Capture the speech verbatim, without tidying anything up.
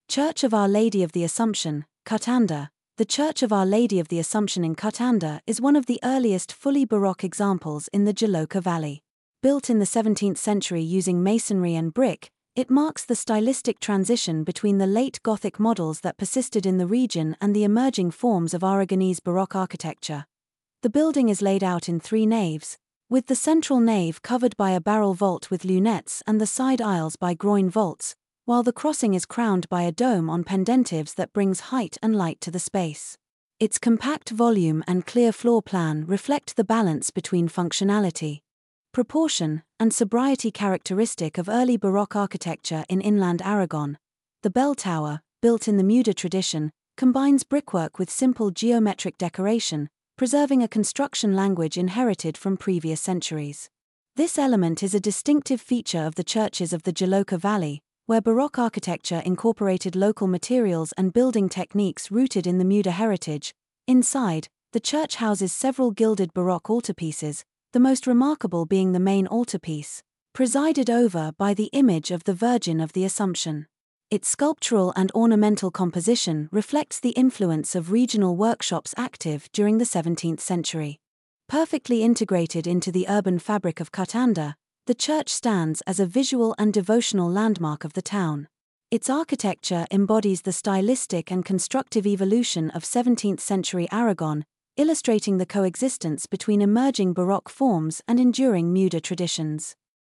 Church of Our Lady of the Assumption, Cutanda. The Church of Our Lady of the Assumption in Cutanda is one of the earliest fully Baroque examples in the Joloka Valley. Built in the seventeenth century using masonry and brick, it marks the stylistic transition between the late Gothic models that persisted in the region and the emerging forms of Aragonese Baroque architecture. The building is laid out in three naves, with the central nave covered by a barrel vault with lunettes and the side aisles by groin vaults, while the crossing is crowned by a dome on pendentives that brings height and light to the space. Its compact volume and clear floor plan reflect the balance between functionality, proportion, and sobriety characteristic of early Baroque architecture in inland Aragon. The bell tower, built in the Muda tradition, combines brickwork with simple geometric decoration, preserving a construction language inherited from previous centuries. This element is a distinctive feature of the churches of the Joloka Valley, where Baroque architecture incorporated local materials and building techniques rooted in the Muda heritage. Inside, the church houses several gilded Baroque altarpieces, the most remarkable being the main altarpiece, presided over by the image of the Virgin of the Assumption. Its sculptural and ornamental composition reflects the influence of regional workshops active during the seventeenth century. Perfectly integrated into the urban fabric of Cutanda, the church stands as a visual and devotional landmark of the town. Its architecture embodies the stylistic and constructive evolution of seventeenth century Aragon, illustrating the coexistence between emerging Baroque forms and enduring Muda traditions.